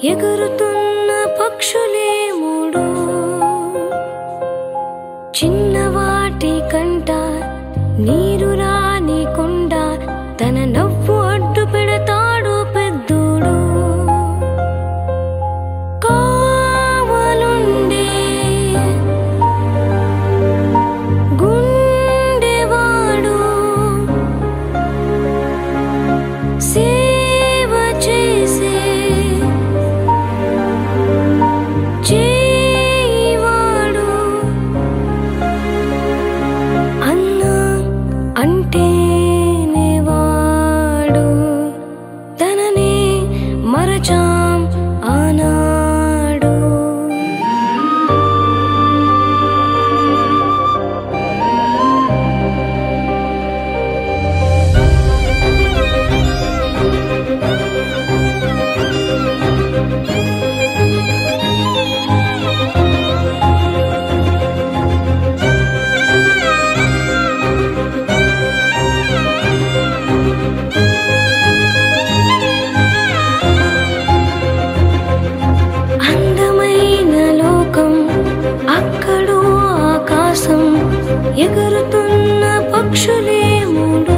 ఎగురుతున్న పక్షులే మూడు, చిన్నవాటి కంట నీరు రాని కొండ, తన నవ్వు అడ్డు పెడతాడు పెద్దోడు. కావలుండే గుండెవాడు, సేవ చేసే చేయివాడు, అన్న అంటేనే వాడు, తననే మరచాం ఆనాడు. అందమైన లోకం, అక్కడో ఆకాశం, ఎగురుతున్న పక్షులే మూడు,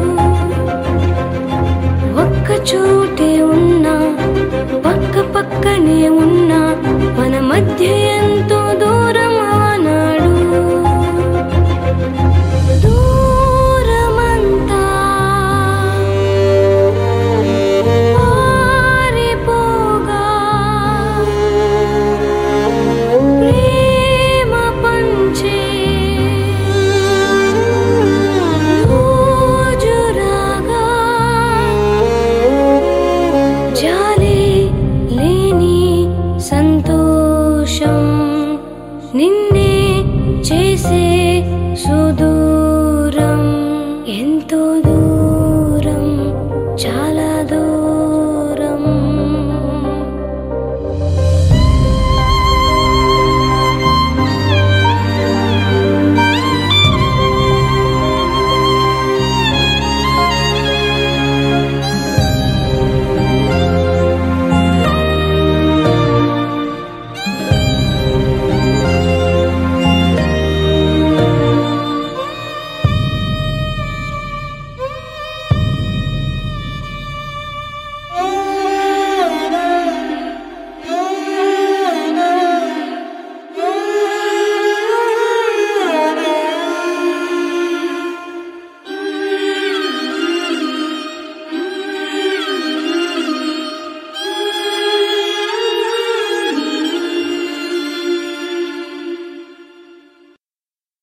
ఒక్క చోటే ఉన్నా పక్క పక్కనే ఉన్నా మన మధ్య ఎంతో దూరం ఆనాడు. దూరమంతా పారిపోగా, ప్రేమ పంచే రోజు రాగా, జాలి లేని సంతోషం నిన్నే చేసే సుదూరం.